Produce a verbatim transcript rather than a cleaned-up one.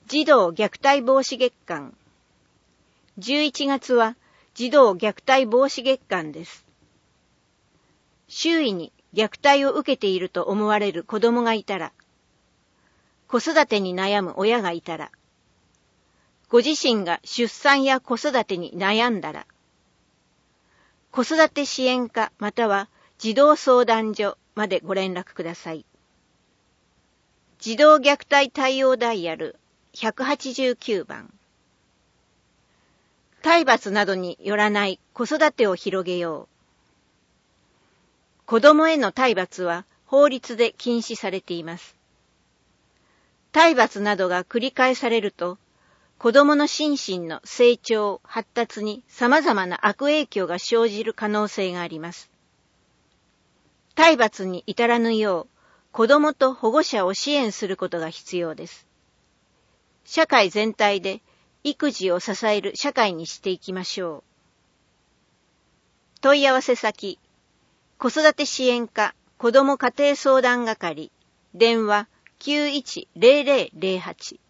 児童虐待防止月間。じゅういちがつは児童虐待防止月間です。周囲に虐待を受けていると思われる子供がいたら、子育てに悩む親がいたら、ご自身が出産や子育てに悩んだら、子育て支援課または児童相談所までご連絡ください。児童虐待対応ダイヤルひゃくはちじゅうきゅうばん。体罰などによらない子育てを広げよう。子供への体罰は法律で禁止されています。体罰などが繰り返されると、子供の心身の成長、発達に様々な悪影響が生じる可能性があります。体罰に至らぬよう、子供と保護者を支援することが必要です。社会全体で育児を支える社会にしていきましょう。問い合わせ先、子育て支援課子ども家庭相談係、電話きゅういちゼロゼロゼロはち。